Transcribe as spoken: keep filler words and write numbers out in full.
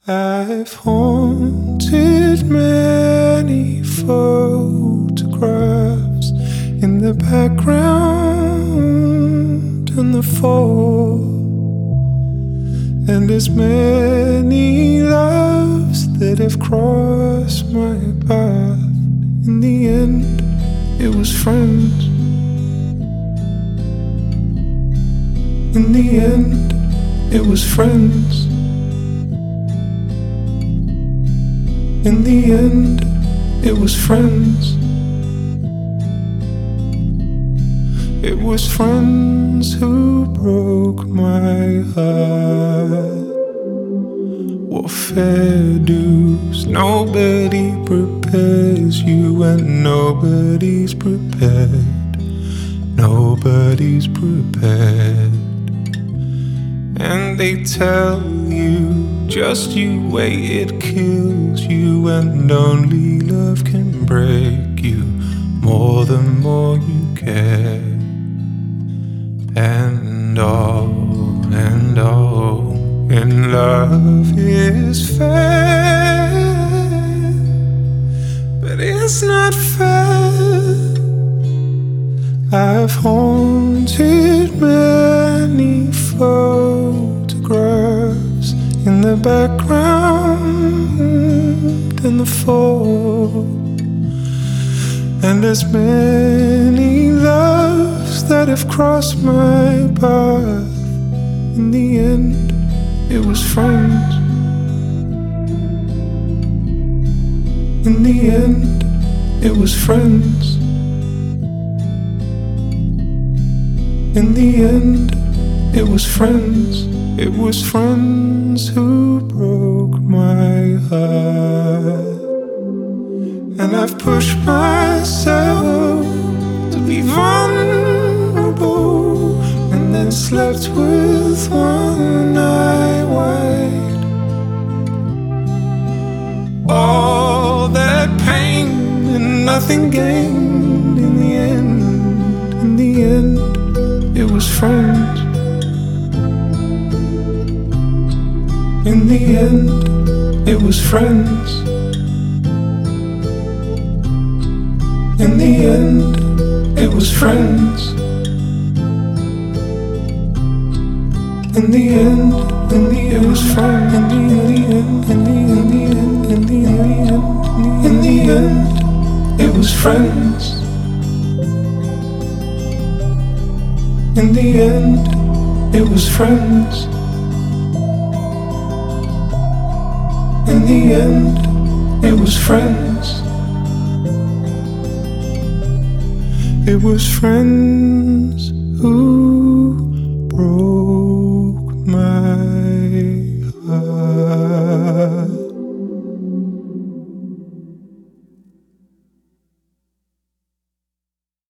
I've haunted many photographs in the background and the fall, and as many loves that have crossed my path. In the end, it was friends. In the end, it was friends. In the end, it was friends. It was friends who broke my heart. What fair dues, nobody prepares you, and nobody's prepared. Nobody's prepared. And they tell you, just you wait, it kills you, and only love can break you more the more you care. And all, and all in love is fair, but it's not fair. I've haunted many photographs in the background and the fall, and as many loves that have crossed my path. In the end, it was friends. In the end, it was friends. In the end, it was friends. It was friends who broke my heart. And I've pushed myself to be vulnerable, and then slept with one eye wide. All that pain and nothing gained. In the end, in the end, it was friends. In the end, it was friends. In the end, it was friends. In the end, in the end, it was friends. In the end, in the end, in the end, in the end, it was friends. In the end, it was friends. In the end, it was friends. It was friends who